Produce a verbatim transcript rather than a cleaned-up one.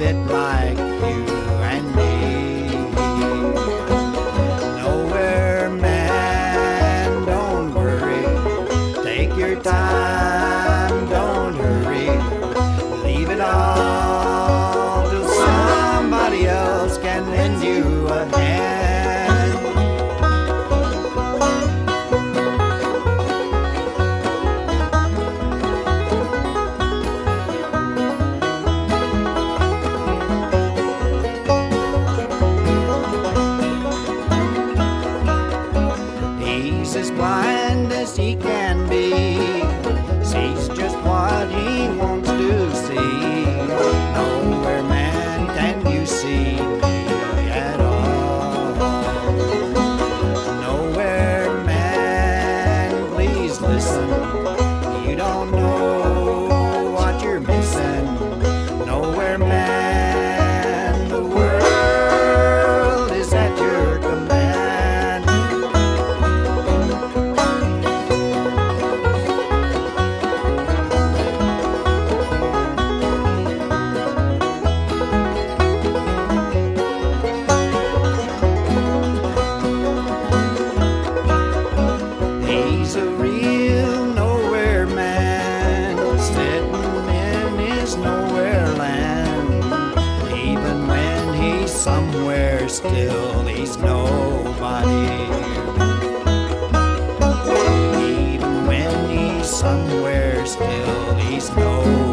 bit like you and me. Nowhere, man, don't worry. Take your time, don't hurry. Leave it all till somebody else can lend you a hand. He's as blind as he can be, sees just what he wants to see. Nowhere, man, can you see me at all. Nowhere, man, please listen. You don't know what you're missing. Nowhere, man, the world is at your command. He's a real nowhere man, sitting in his nowhere land. Even when he's somewhere still, he's nobody. Even when he's somewhere still, he's nobody.